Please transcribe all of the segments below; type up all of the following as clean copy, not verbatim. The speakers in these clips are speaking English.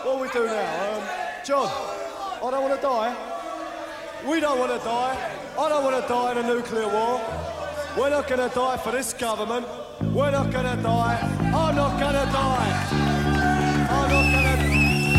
What we do now? John, I don't want to die. We don't want to die. I don't want to die in a nuclear war. We're not going to die for this government. We're not going to die. I'm not going to die. I'm not going to die.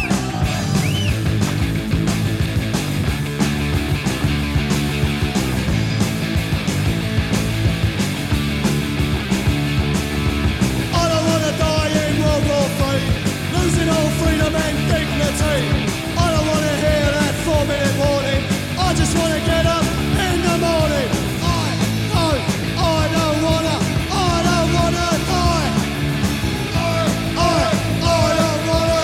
Losing all freedom and dignity. I don't want to hear that 4-minute warning. I just want to get up in the morning. I don't wanna die. I don't wanna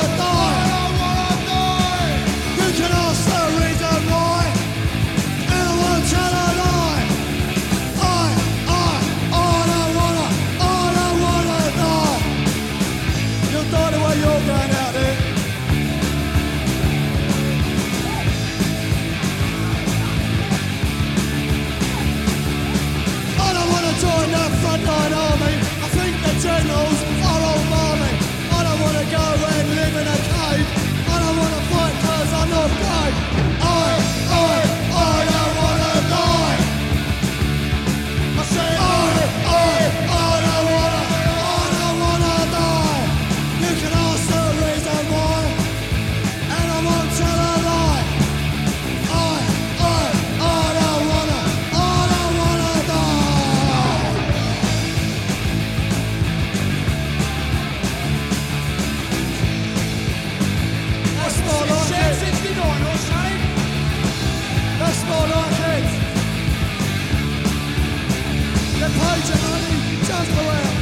die. You can ask the reason why, and I won't tell a lie. I don't wanna die. You'll die the way you're going out there. I don't want to join the frontline army. I think the generals are all balmy. I don't want to go and live in a cave. I don't want to fight cause I'm not brave. I don't want to die. I say I don't want to die. You can ask the reason why, and I won't tell a lie. I don't wanna die. That's more like it. 69 or something. That's more like it. The page of money just around.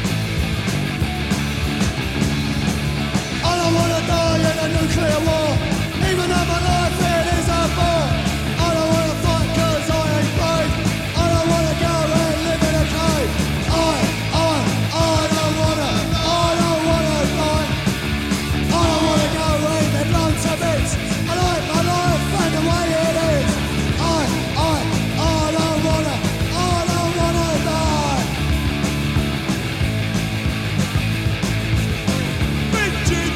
I don't wanna die in a nuclear war, even though my life it is a bore. I don't wanna fight cause I ain't brave. I don't wanna go and live in a cave. I don't wanna die. I don't wanna go and get blown to bits. I like my life and the way it is. I don't wanna die. Rigid.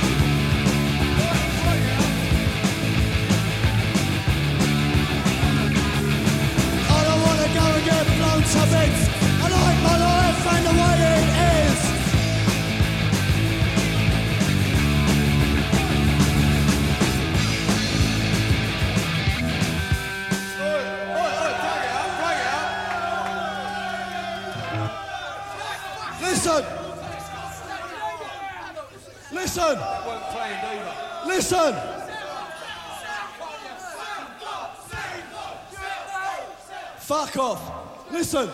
I don't wanna go and get blown to bits. I like my life and the way it is. Listen. Fuck off. Listen.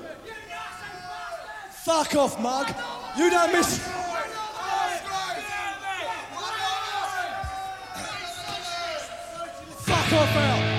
Fuck off, mug. You don't miss. Fuck off out.